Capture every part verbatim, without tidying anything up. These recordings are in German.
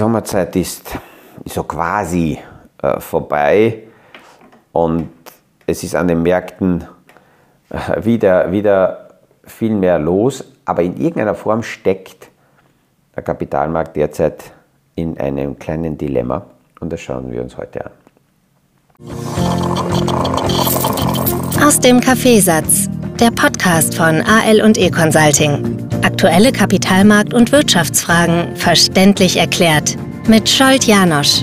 Sommerzeit ist so quasi äh, vorbei und es ist an den Märkten äh, wieder, wieder viel mehr los, aber in irgendeiner Form steckt der Kapitalmarkt derzeit in einem kleinen Dilemma und das schauen wir uns heute an. Aus dem Kaffeesatz, der Podcast von A L und E Consulting. Aktuelle Kapitalmarkt- und Wirtschaftsfragen verständlich erklärt mit Scholt Janosch.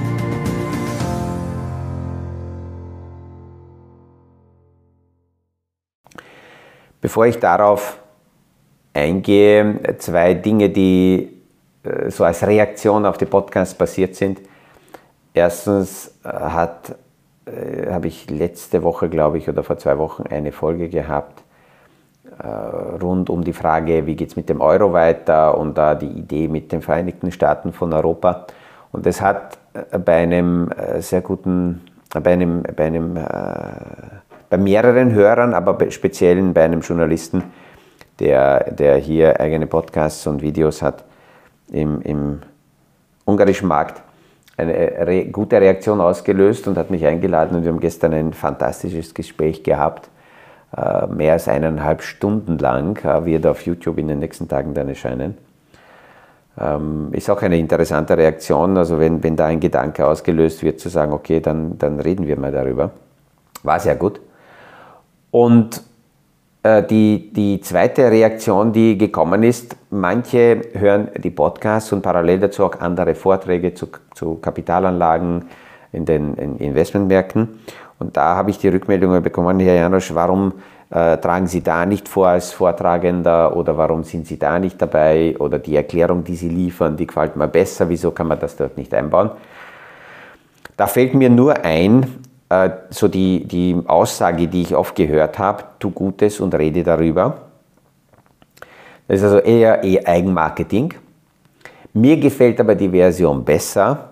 Bevor ich darauf eingehe, zwei Dinge, die äh, so als Reaktion auf die Podcasts passiert sind. Erstens äh, hat, äh, habe ich letzte Woche, glaube ich, oder vor zwei Wochen eine Folge gehabt, äh, rund um die Frage, wie geht es mit dem Euro weiter und da die Idee mit den Vereinigten Staaten von Europa. Und das hat äh, bei einem äh, sehr guten, äh, bei einem, bei einem äh, bei mehreren Hörern, aber speziell bei einem Journalisten, der, der hier eigene Podcasts und Videos hat im, im ungarischen Markt, eine re gute Reaktion ausgelöst und hat mich eingeladen und wir haben gestern ein fantastisches Gespräch gehabt, äh, mehr als eineinhalb Stunden lang, äh, wird auf YouTube in den nächsten Tagen dann erscheinen. Ähm, ist auch eine interessante Reaktion, also wenn, wenn da ein Gedanke ausgelöst wird, zu sagen, okay, dann, dann reden wir mal darüber. War sehr gut. Und äh, die, die zweite Reaktion, die gekommen ist, manche hören die Podcasts und parallel dazu auch andere Vorträge zu, zu Kapitalanlagen in den in Investmentmärkten. Und da habe ich die Rückmeldung bekommen, Herr Janosch, warum äh, tragen Sie da nicht vor als Vortragender oder warum sind Sie da nicht dabei oder die Erklärung, die Sie liefern, die gefällt mir besser, wieso kann man das dort nicht einbauen? Da fällt mir nur ein, so die, die Aussage, die ich oft gehört habe, tu Gutes und rede darüber. Das ist also eher, eher Eigenmarketing. Mir gefällt aber die Version besser,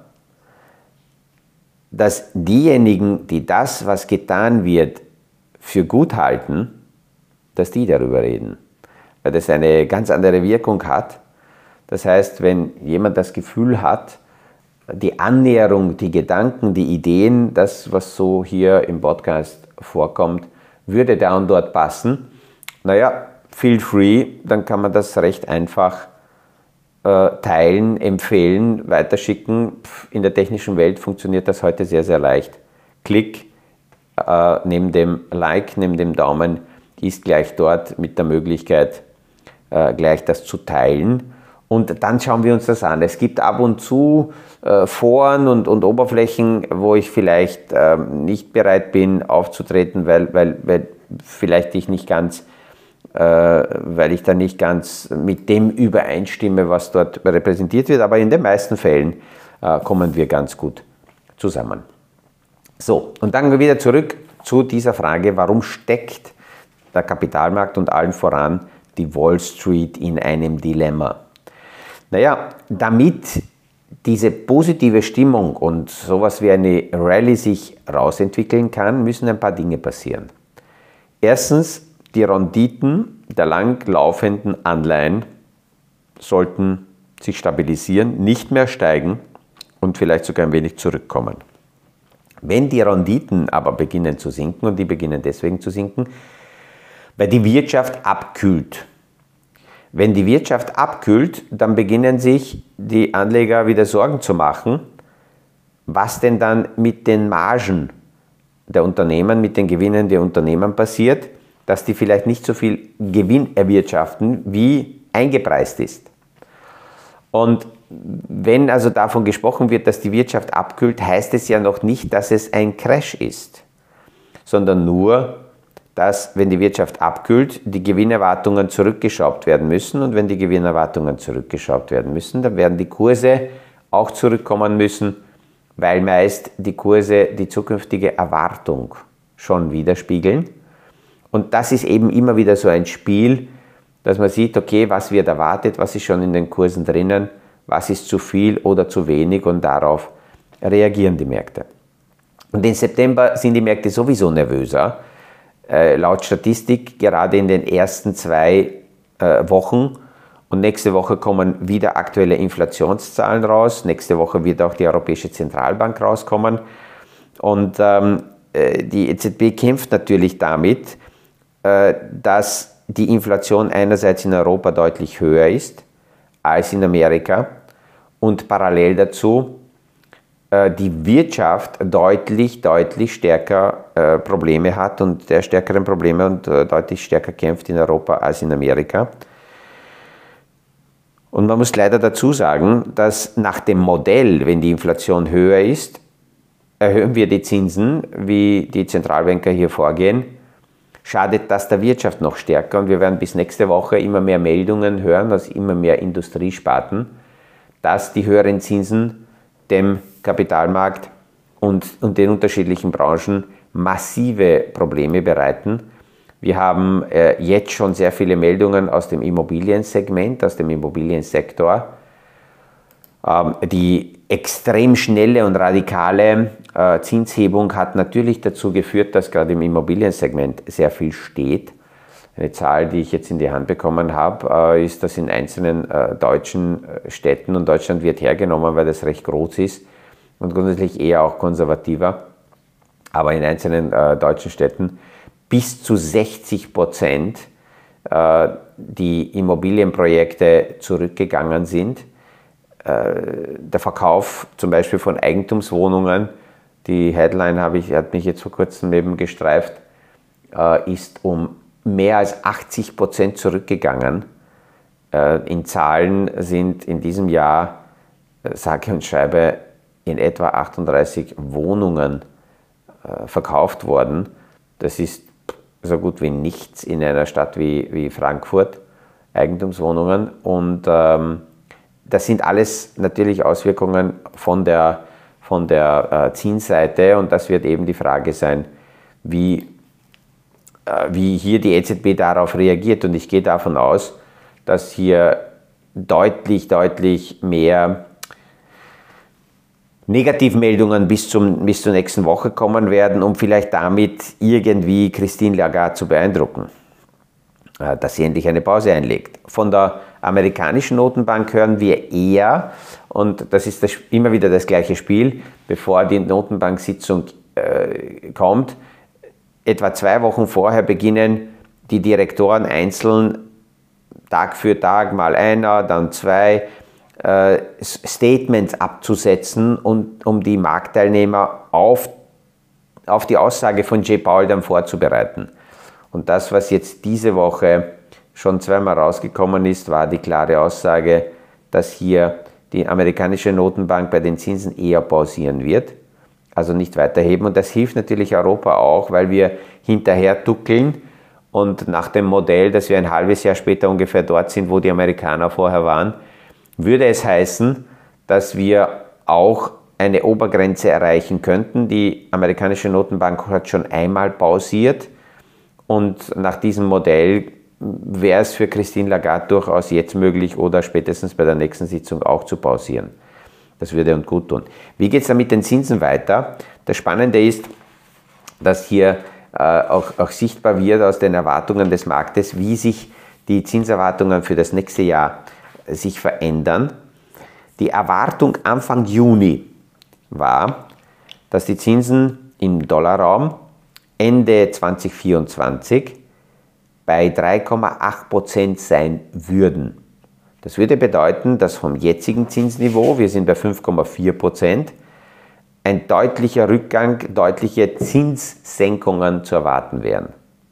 dass diejenigen, die das, was getan wird, für gut halten, dass die darüber reden. Weil das eine ganz andere Wirkung hat. Das heißt, wenn jemand das Gefühl hat, die Annäherung, die Gedanken, die Ideen, das, was so hier im Podcast vorkommt, würde da und dort passen. Naja, feel free, dann kann man das recht einfach äh, teilen, empfehlen, weiterschicken. In der technischen Welt funktioniert das heute sehr, sehr leicht. Klick äh, neben dem Like, neben dem Daumen, ist gleich dort mit der Möglichkeit, äh, gleich das zu teilen. Und dann schauen wir uns das an. Es gibt ab und zu äh, Foren und, und Oberflächen, wo ich vielleicht ähm, nicht bereit bin aufzutreten, weil, weil, weil vielleicht ich nicht ganz, äh, weil ich da nicht ganz mit dem übereinstimme, was dort repräsentiert wird. Aber in den meisten Fällen äh, kommen wir ganz gut zusammen. So, und dann wieder zurück zu dieser Frage, warum steckt der Kapitalmarkt und allen voran die Wall Street in einem Dilemma? Naja, damit diese positive Stimmung und sowas wie eine Rallye sich rausentwickeln kann, müssen ein paar Dinge passieren. Erstens, die Renditen der langlaufenden Anleihen sollten sich stabilisieren, nicht mehr steigen und vielleicht sogar ein wenig zurückkommen. Wenn die Renditen aber beginnen zu sinken, und die beginnen deswegen zu sinken, weil die Wirtschaft abkühlt. Wenn die Wirtschaft abkühlt, dann beginnen sich die Anleger wieder Sorgen zu machen, was denn dann mit den Margen der Unternehmen, mit den Gewinnen der Unternehmen passiert, dass die vielleicht nicht so viel Gewinn erwirtschaften, wie eingepreist ist. Und wenn also davon gesprochen wird, dass die Wirtschaft abkühlt, heißt es ja noch nicht, dass es ein Crash ist, sondern nur, dass, wenn die Wirtschaft abkühlt, die Gewinnerwartungen zurückgeschraubt werden müssen. Und wenn die Gewinnerwartungen zurückgeschraubt werden müssen, dann werden die Kurse auch zurückkommen müssen, weil meist die Kurse die zukünftige Erwartung schon widerspiegeln. Und das ist eben immer wieder so ein Spiel, dass man sieht, okay, was wird erwartet, was ist schon in den Kursen drinnen, was ist zu viel oder zu wenig und darauf reagieren die Märkte. Und im September sind die Märkte sowieso nervöser. Äh, laut Statistik gerade in den ersten zwei äh, Wochen Und nächste Woche kommen wieder aktuelle Inflationszahlen raus. Nächste Woche wird auch die Europäische Zentralbank rauskommen. Und ähm, die E Z B kämpft natürlich damit, äh, dass die Inflation einerseits in Europa deutlich höher ist als in Amerika und parallel dazu äh, die Wirtschaft deutlich, deutlich stärker äh, Probleme hat und der stärkeren Probleme und äh, deutlich stärker kämpft in Europa als in Amerika. Und man muss leider dazu sagen, dass nach dem Modell, wenn die Inflation höher ist, erhöhen wir die Zinsen, wie die Zentralbanker hier vorgehen, schadet das der Wirtschaft noch stärker. Und wir werden bis nächste Woche immer mehr Meldungen hören aus immer mehr Industriesparten, dass die höheren Zinsen dem Kapitalmarkt und, und den unterschiedlichen Branchen massive Probleme bereiten. Wir haben äh, jetzt schon sehr viele Meldungen aus dem Immobiliensegment, aus dem Immobiliensektor. Ähm, die extrem schnelle und radikale äh, Zinshebung hat natürlich dazu geführt, dass gerade im Immobiliensegment sehr viel steht. Eine Zahl, die ich jetzt in die Hand bekommen habe, äh, ist, dass in einzelnen äh, deutschen Städten, und Deutschland wird hergenommen, weil das recht groß ist und grundsätzlich eher auch konservativer, aber in einzelnen äh, deutschen Städten bis zu sechzig Prozent äh, die Immobilienprojekte zurückgegangen sind. Äh, der Verkauf zum Beispiel von Eigentumswohnungen, die Headline habe ich, hat mich jetzt vor kurzem eben gestreift, äh, ist um mehr als achtzig Prozent zurückgegangen. Äh, in Zahlen sind in diesem Jahr, äh, sage und schreibe, in etwa achtunddreißig Wohnungen äh, verkauft worden. Das ist so gut wie nichts in einer Stadt wie, wie Frankfurt, Eigentumswohnungen. Und ähm, das sind alles natürlich Auswirkungen von der, von der äh, Zinsseite. Und das wird eben die Frage sein, wie, äh, wie hier die E Z B darauf reagiert. Und ich gehe davon aus, dass hier deutlich, deutlich mehr Negativmeldungen bis, zum, bis zur nächsten Woche kommen werden, um vielleicht damit irgendwie Christine Lagarde zu beeindrucken, dass sie endlich eine Pause einlegt. Von der amerikanischen Notenbank hören wir eher, und das ist das, immer wieder das gleiche Spiel, bevor die Notenbank-Sitzung äh, kommt, etwa zwei Wochen vorher beginnen die Direktoren einzeln Tag für Tag, mal einer, dann zwei, Statements abzusetzen, und um die Marktteilnehmer auf, auf die Aussage von Jay Powell dann vorzubereiten. Und das, was jetzt diese Woche schon zweimal rausgekommen ist, war die klare Aussage, dass hier die amerikanische Notenbank bei den Zinsen eher pausieren wird, also nicht weiterheben. Und das hilft natürlich Europa auch, weil wir hinterher duckeln und nach dem Modell, dass wir ein halbes Jahr später ungefähr dort sind, wo die Amerikaner vorher waren, würde es heißen, dass wir auch eine Obergrenze erreichen könnten. Die amerikanische Notenbank hat schon einmal pausiert, und nach diesem Modell wäre es für Christine Lagarde durchaus jetzt möglich oder spätestens bei der nächsten Sitzung auch zu pausieren. Das würde uns gut tun. Wie geht es dann mit den Zinsen weiter? Das Spannende ist, dass hier äh, auch, auch sichtbar wird aus den Erwartungen des Marktes, wie sich die Zinserwartungen für das nächste Jahr sich verändern. Die Erwartung Anfang Juni war, dass die Zinsen im Dollarraum Ende zweitausendvierundzwanzig bei drei Komma acht Prozent sein würden. Das würde bedeuten, dass vom jetzigen Zinsniveau, wir sind bei fünf Komma vier Prozent, ein deutlicher Rückgang, deutliche Zinssenkungen zu erwarten wären.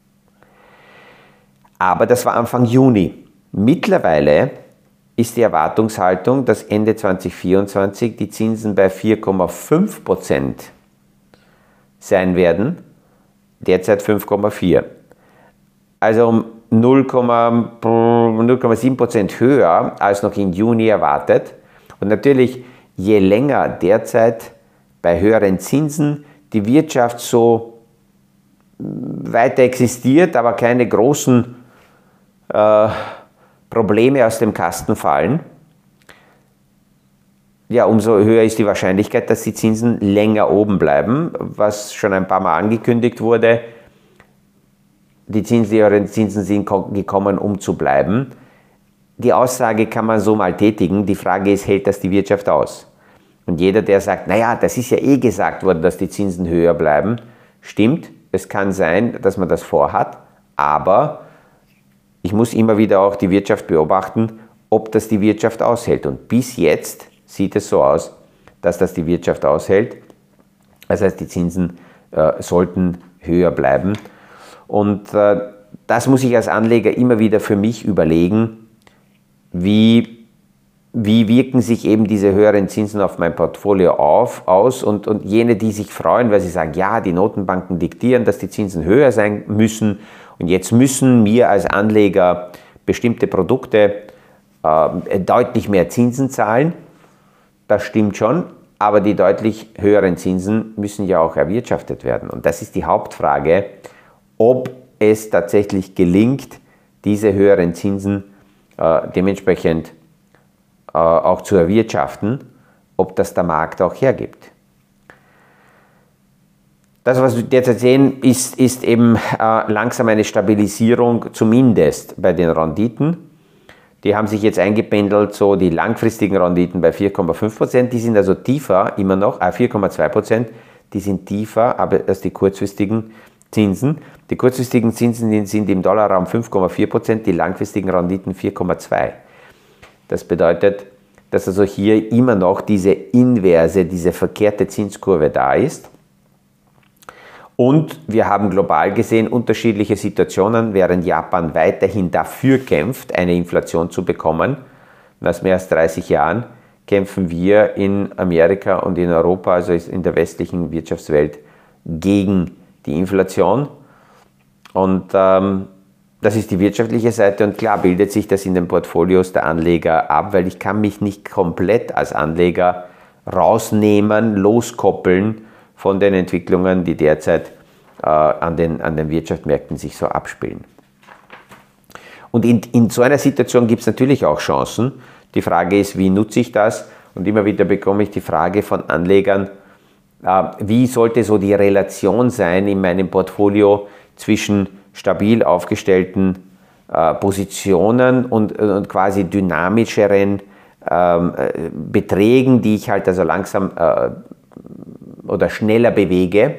Aber das war Anfang Juni. Mittlerweile ist die Erwartungshaltung, dass Ende zweitausendvierundzwanzig die Zinsen bei vier Komma fünf Prozent sein werden, derzeit fünf Komma vier. Also um null Komma sieben Prozent höher als noch im Juni erwartet. Und natürlich, je länger derzeit bei höheren Zinsen die Wirtschaft so weiter existiert, aber keine großen äh, Probleme aus dem Kasten fallen, ja, umso höher ist die Wahrscheinlichkeit, dass die Zinsen länger oben bleiben, was schon ein paar Mal angekündigt wurde. Die Zinsen, die höheren Zinsen sind gekommen, um zu bleiben. die Aussage kann man so mal tätigen. Die Frage ist, hält das die Wirtschaft aus? Und jeder, der sagt, naja, das ist ja eh gesagt worden, dass die Zinsen höher bleiben, stimmt, es kann sein, dass man das vorhat, aber ich muss immer wieder auch die Wirtschaft beobachten, ob das die Wirtschaft aushält. Und bis jetzt sieht es so aus, dass das die Wirtschaft aushält. Das heißt, die Zinsen äh, sollten höher bleiben. Und äh, das muss ich als Anleger immer wieder für mich überlegen, wie, wie wirken sich eben diese höheren Zinsen auf mein Portfolio auf, aus. Und, und jene, die sich freuen, weil sie sagen, ja, die Notenbanken diktieren, dass die Zinsen höher sein müssen. Und jetzt müssen wir als Anleger bestimmte Produkte äh, deutlich mehr Zinsen zahlen. Das stimmt schon, aber die deutlich höheren Zinsen müssen ja auch erwirtschaftet werden. Und das ist die Hauptfrage, ob es tatsächlich gelingt, diese höheren Zinsen äh, dementsprechend äh, auch zu erwirtschaften, ob das der Markt auch hergibt. Das, was wir derzeit sehen, ist, ist eben äh, langsam eine Stabilisierung, zumindest bei den Renditen. Die haben sich jetzt eingependelt, so die langfristigen Renditen bei vier Komma fünf Prozent, die sind also tiefer immer noch, äh, vier Komma zwei Prozent, die sind tiefer aber als die kurzfristigen Zinsen. Die kurzfristigen Zinsen sind im Dollarraum fünf Komma vier Prozent, die langfristigen Renditen vier Komma zwei Prozent. Das bedeutet, dass also hier immer noch diese inverse, diese verkehrte Zinskurve da ist. Und wir haben global gesehen unterschiedliche Situationen, während Japan weiterhin dafür kämpft, eine Inflation zu bekommen. Nach mehr als dreißig Jahren kämpfen wir in Amerika und in Europa, also in der westlichen Wirtschaftswelt, gegen die Inflation. Und ähm, das ist die wirtschaftliche Seite und klar bildet sich das in den Portfolios der Anleger ab, weil ich kann mich nicht komplett als Anleger rausnehmen, loskoppeln von den Entwicklungen, die derzeit äh, an, den, an den Wirtschaftsmärkten sich so abspielen. Und in, in so einer Situation gibt es natürlich auch Chancen. Die Frage ist, wie nutze ich das? Und immer wieder bekomme ich die Frage von Anlegern, äh, wie sollte so die Relation sein in meinem Portfolio zwischen stabil aufgestellten äh, Positionen und, und quasi dynamischeren ähm, äh, Beträgen, die ich halt also langsam äh, oder schneller bewege.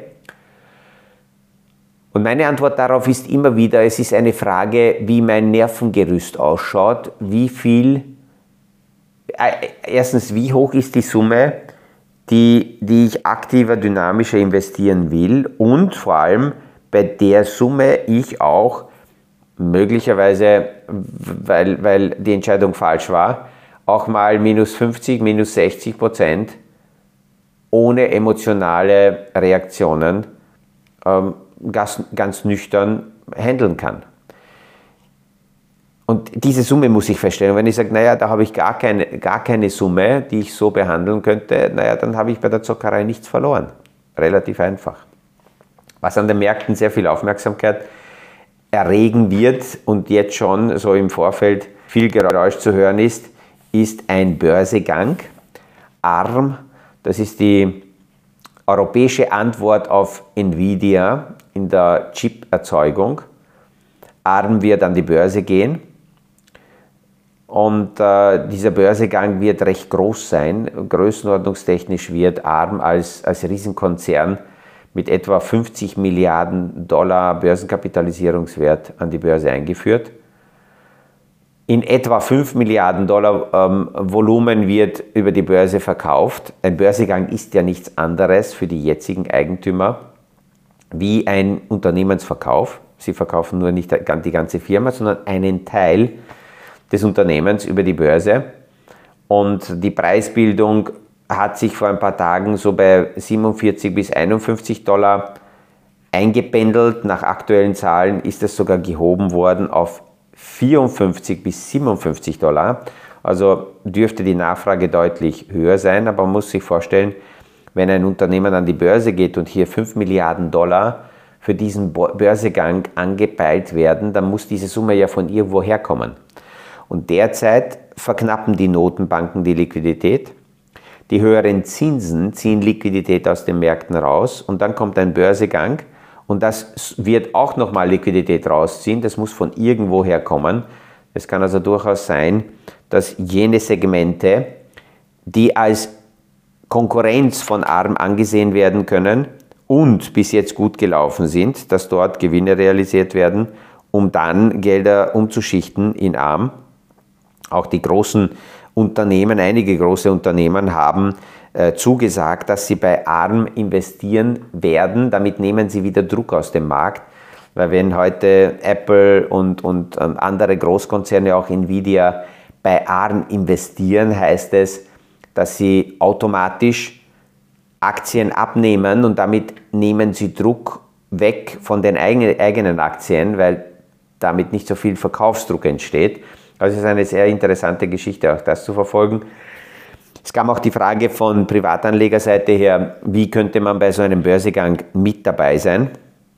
Und meine Antwort darauf ist immer wieder, es ist eine Frage, wie mein Nervengerüst ausschaut, wie viel, äh, erstens, wie hoch ist die Summe, die, die ich aktiver, dynamischer investieren will und vor allem bei der Summe ich auch möglicherweise, weil, weil die Entscheidung falsch war, auch mal minus fünfzig, minus sechzig Prozent ohne emotionale Reaktionen ähm, ganz, ganz nüchtern handeln kann. Und diese Summe muss ich feststellen. Und wenn ich sage, naja, da habe ich gar keine, gar keine Summe, die ich so behandeln könnte, naja, dann habe ich bei der Zockerei nichts verloren. Relativ einfach. Was an den Märkten sehr viel Aufmerksamkeit erregen wird und jetzt schon so im Vorfeld viel Geräusch zu hören ist, ist ein Börsegang. A R M, das ist die europäische Antwort auf Nvidia in der Chip-Erzeugung. A R M wird an die Börse gehen und äh, dieser Börsegang wird recht groß sein. Größenordnungstechnisch wird A R M als, als Riesenkonzern mit etwa fünfzig Milliarden Dollar Börsenkapitalisierungswert an die Börse eingeführt. In etwa fünf Milliarden Dollar ähm, Volumen wird über die Börse verkauft. Ein Börsegang ist ja nichts anderes für die jetzigen Eigentümer wie ein Unternehmensverkauf. Sie verkaufen nur nicht die ganze Firma, sondern einen Teil des Unternehmens über die Börse. Und die Preisbildung hat sich vor ein paar Tagen so bei siebenundvierzig bis einundfünfzig Dollar eingependelt. Nach aktuellen Zahlen ist es sogar gehoben worden auf vierundfünfzig bis siebenundfünfzig Dollar. Also dürfte die Nachfrage deutlich höher sein, aber man muss sich vorstellen, wenn ein Unternehmen an die Börse geht und hier fünf Milliarden Dollar für diesen Börsegang angepeilt werden, dann muss diese Summe ja von irgendwo herkommen. Und derzeit verknappen die Notenbanken die Liquidität. Die höheren Zinsen ziehen Liquidität aus den Märkten raus und dann kommt ein Börsegang und das wird auch nochmal Liquidität rausziehen. Das muss von irgendwo herkommen. Es kann also durchaus sein, dass jene Segmente, die als Konkurrenz von Arm angesehen werden können und bis jetzt gut gelaufen sind, dass dort Gewinne realisiert werden, um dann Gelder umzuschichten in Arm. Auch die großen Unternehmen, einige große Unternehmen haben äh, zugesagt, dass sie bei Arm investieren werden. Damit nehmen sie wieder Druck aus dem Markt, weil wenn heute Apple und, und, und andere Großkonzerne, auch Nvidia, bei Arm investieren, heißt es, dass sie automatisch Aktien abnehmen und damit nehmen sie Druck weg von den eigenen, eigenen Aktien, weil damit nicht so viel Verkaufsdruck entsteht. Also es ist eine sehr interessante Geschichte, auch das zu verfolgen. Es kam auch die Frage von Privatanlegerseite her, wie könnte man bei so einem Börsegang mit dabei sein?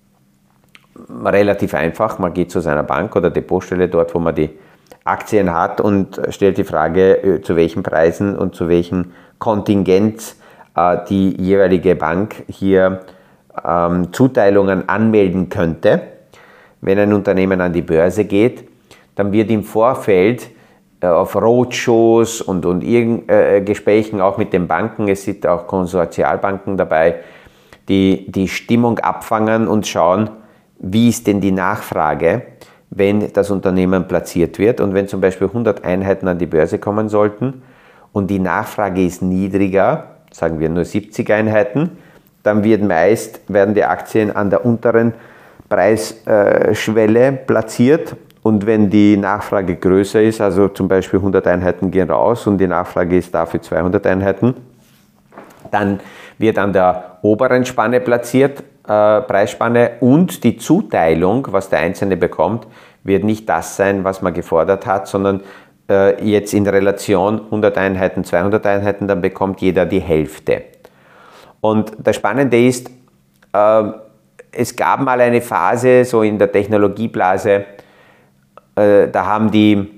Relativ einfach, man geht zu seiner Bank oder Depotstelle dort, wo man die Aktien hat und stellt die Frage, zu welchen Preisen und zu welchen Kontingent äh, die jeweilige Bank hier ähm, Zuteilungen anmelden könnte. Wenn ein Unternehmen an die Börse geht, dann wird im Vorfeld äh, auf Roadshows und, und irgend, äh, Gesprächen auch mit den Banken, es sind auch Konsortialbanken dabei, die die Stimmung abfangen und schauen, wie ist denn die Nachfrage, wenn das Unternehmen platziert wird. Und wenn zum Beispiel hundert Einheiten an die Börse kommen sollten und die Nachfrage ist niedriger, sagen wir nur siebzig Einheiten, dann wird meist, werden die Aktien an der unteren Preisschwelle platziert. Und wenn die Nachfrage größer ist, also zum Beispiel hundert Einheiten gehen raus und die Nachfrage ist dafür zweihundert Einheiten, dann wird an der oberen Spanne platziert, äh, Preisspanne, und die Zuteilung, was der Einzelne bekommt, wird nicht das sein, was man gefordert hat, sondern äh, jetzt in Relation hundert Einheiten, zweihundert Einheiten, dann bekommt jeder die Hälfte. Und das Spannende ist, äh, es gab mal eine Phase, so in der Technologieblase, äh, da haben die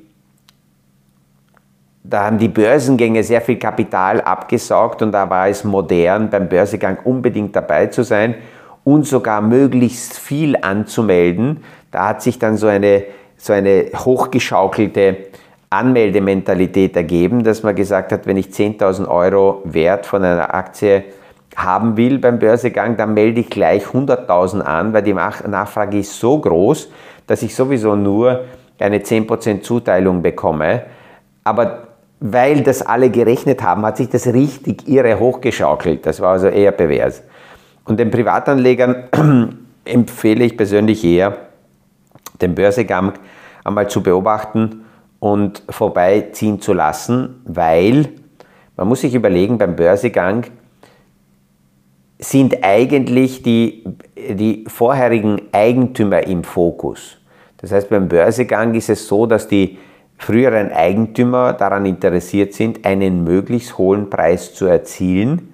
Da haben die Börsengänge sehr viel Kapital abgesaugt und da war es modern, beim Börsegang unbedingt dabei zu sein und sogar möglichst viel anzumelden. Da hat sich dann so eine, so eine hochgeschaukelte Anmeldementalität ergeben, dass man gesagt hat, wenn ich zehntausend Euro Wert von einer Aktie haben will beim Börsegang, dann melde ich gleich hunderttausend an, weil die Nachfrage ist so groß, dass ich sowieso nur eine zehn Prozent Zuteilung bekomme. Aber weil das alle gerechnet haben, hat sich das richtig irre hochgeschaukelt. Das war also eher pervers. Und den Privatanlegern empfehle ich persönlich eher, den Börsegang einmal zu beobachten und vorbeiziehen zu lassen, weil man muss sich überlegen, beim Börsegang sind eigentlich die, die vorherigen Eigentümer im Fokus. Das heißt, beim Börsegang ist es so, dass die früheren Eigentümer daran interessiert sind, einen möglichst hohen Preis zu erzielen.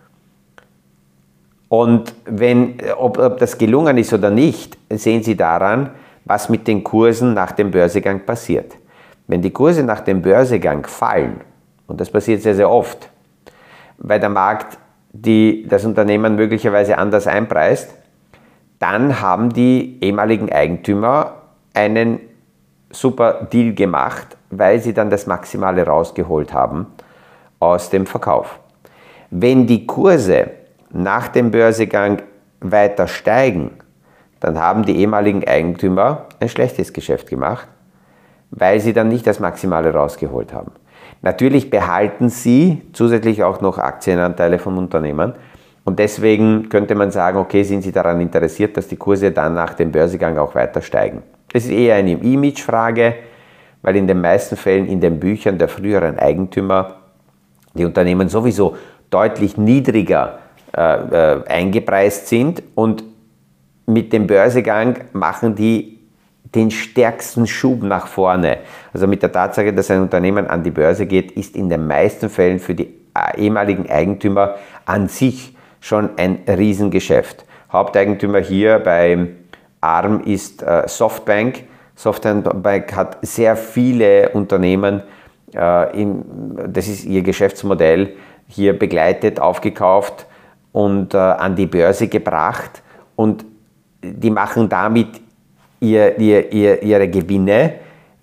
Und wenn, ob, ob das gelungen ist oder nicht, sehen Sie daran, was mit den Kursen nach dem Börsegang passiert. Wenn die Kurse nach dem Börsegang fallen, und das passiert sehr, sehr oft, weil der Markt die, das Unternehmen möglicherweise anders einpreist, dann haben die ehemaligen Eigentümer einen super Deal gemacht, weil sie dann das Maximale rausgeholt haben aus dem Verkauf. Wenn die Kurse nach dem Börsegang weiter steigen, dann haben die ehemaligen Eigentümer ein schlechtes Geschäft gemacht, weil sie dann nicht das Maximale rausgeholt haben. Natürlich behalten sie zusätzlich auch noch Aktienanteile vom Unternehmen und deswegen könnte man sagen, okay, sind sie daran interessiert, dass die Kurse dann nach dem Börsegang auch weiter steigen. Das ist eher eine Imagefrage, weil in den meisten Fällen in den Büchern der früheren Eigentümer die Unternehmen sowieso deutlich niedriger äh, äh, eingepreist sind und mit dem Börsegang machen die den stärksten Schub nach vorne. Also mit der Tatsache, dass ein Unternehmen an die Börse geht, ist in den meisten Fällen für die ehemaligen Eigentümer an sich schon ein Riesengeschäft. Haupteigentümer hier bei Arm ist äh, Softbank. Softbank hat sehr viele Unternehmen, äh, im, das ist ihr Geschäftsmodell, hier begleitet, aufgekauft und äh, an die Börse gebracht und die machen damit ihr, ihr, ihr, ihre Gewinne.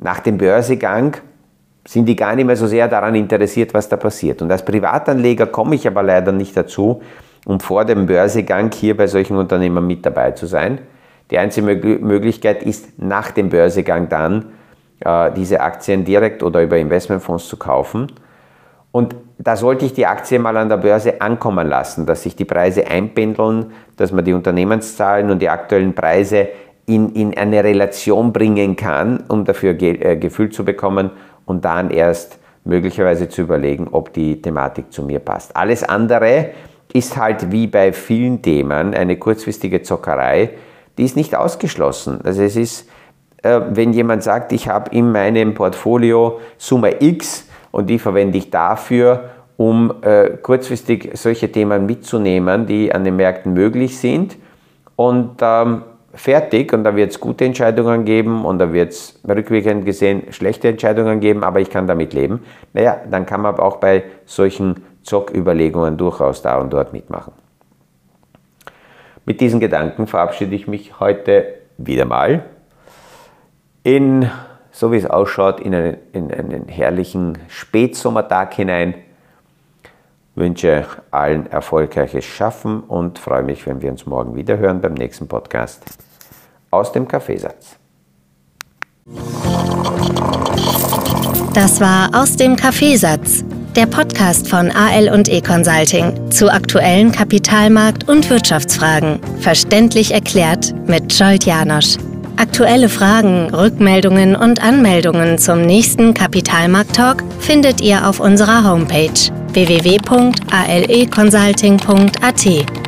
nach dem Börsegang sind die gar nicht mehr so sehr daran interessiert, was da passiert. Und als Privatanleger komme ich aber leider nicht dazu, um vor dem Börsegang hier bei solchen Unternehmen mit dabei zu sein. Die einzige Möglichkeit ist, nach dem Börsegang dann äh, diese Aktien direkt oder über Investmentfonds zu kaufen. Und da sollte ich die Aktie mal an der Börse ankommen lassen, dass sich die Preise einpendeln, dass man die Unternehmenszahlen und die aktuellen Preise in, in eine Relation bringen kann, um dafür Ge äh, Gefühl zu bekommen und dann erst möglicherweise zu überlegen, ob die Thematik zu mir passt. Alles andere ist halt wie bei vielen Themen eine kurzfristige Zockerei, die ist nicht ausgeschlossen. Also es ist, äh, wenn jemand sagt, ich habe in meinem Portfolio Summe X und die verwende ich dafür, um äh, kurzfristig solche Themen mitzunehmen, die an den Märkten möglich sind und ähm, fertig, und da wird es gute Entscheidungen geben und da wird es rückwirkend gesehen schlechte Entscheidungen geben, aber ich kann damit leben. Naja, dann kann man auch bei solchen Zocküberlegungen durchaus da und dort mitmachen. Mit diesen Gedanken verabschiede ich mich heute wieder mal in, so wie es ausschaut, in einen, in einen herrlichen Spätsommertag hinein. Wünsche allen erfolgreiches Schaffen und freue mich, wenn wir uns morgen wieder hören beim nächsten Podcast aus dem Kaffeesatz. Das war Aus dem Kaffeesatz, der Podcast von A L und E Consulting zu aktuellen Kapitalmarkt- und Wirtschaftsfragen. Verständlich erklärt mit Scholt Janosch. Aktuelle Fragen, Rückmeldungen und Anmeldungen zum nächsten Kapitalmarkt-Talk findet ihr auf unserer Homepage w w w punkt a l e consulting punkt a t.